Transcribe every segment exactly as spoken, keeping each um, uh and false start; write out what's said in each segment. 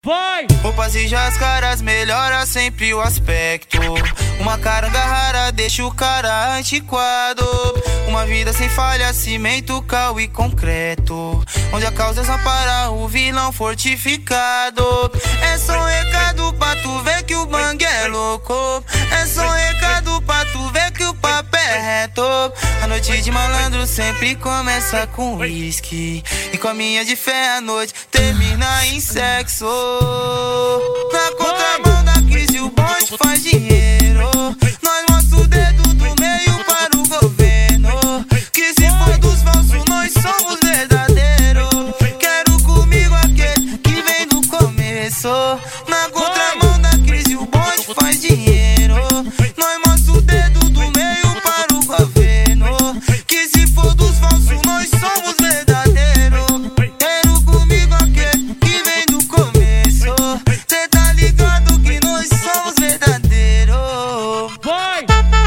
Vai! Roupas e caras melhora sempre o aspecto. Uma caranga rara deixa o cara antiquado. Uma vida sem falha, cimento, cal e concreto. Onde a causa só para o vilão fortificado. É só um recado pra tu ver que o bang é louco. É só um recado pra tu ver que o papo é reto. A noite de malandro sempre começa com whisky. E com a minha de fé a noite termina em sexo. Na contramão da crise o bonde faz dinheiro. Nós mostra o dedo do meio para o governo. Que se for dos falsos nós somos verdadeiros. Quero comigo aquele que vem do começo. Na contramão da crise o bonde faz dinheiro. Nós mostra o dedo do meio para o governo. Que se for dos falsos nós somos verdadeiros. Quero comigo aquele que vem do começo. Cê tá ligado que nós somos verdadeiros. Vai!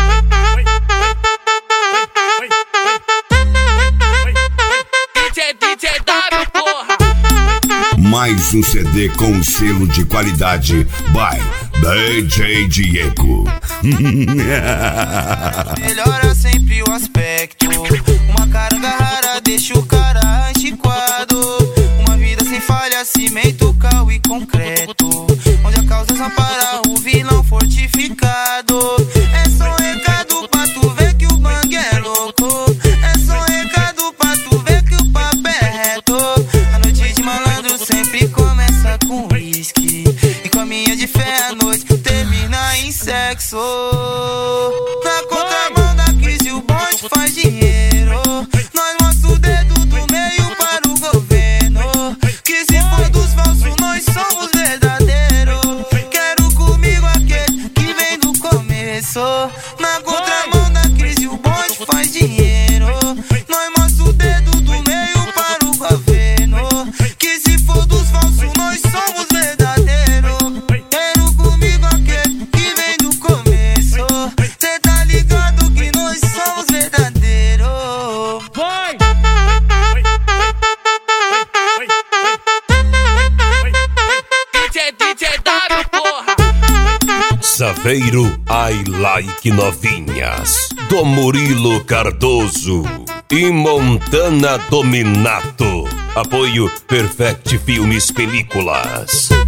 D J, D J W, porra! Mais um C D com selo de qualidade by D J Diego. Melhora sempre o aspecto. Uma caranga rara deixa o cara antiquado. Uma vida sem falha, cimento, cal e concreto. Onde a causa só para o vilão fortificado. É só um recado pra tu ver que o bang é louco. É só um recado pra tu ver que o papo é reto. A noite de malandro sempre começa com whisky. E com a minha de fé a noite termina em sexo. Na contramão da crise o bonde faz dinheiro. Nós mostra o dedo do meio para o governo. Que se for dos falsos nós somos verdadeiros. Quero comigo aquele que vem do começo. Na contramão da crise o bonde faz dinheiro. Nós mostra o dedo do meio para o governo. Que se for dos falsos nós somos verdadeiros. Quero comigo aquele que vem do começo. Cê tá ligado que nós somos verdadeiros. Vai! D J, D J W, porra! Saveiro I Like Novinhas, do Murilo Cardoso e Montana Dominato. Apoio Perfect Filmes Películas.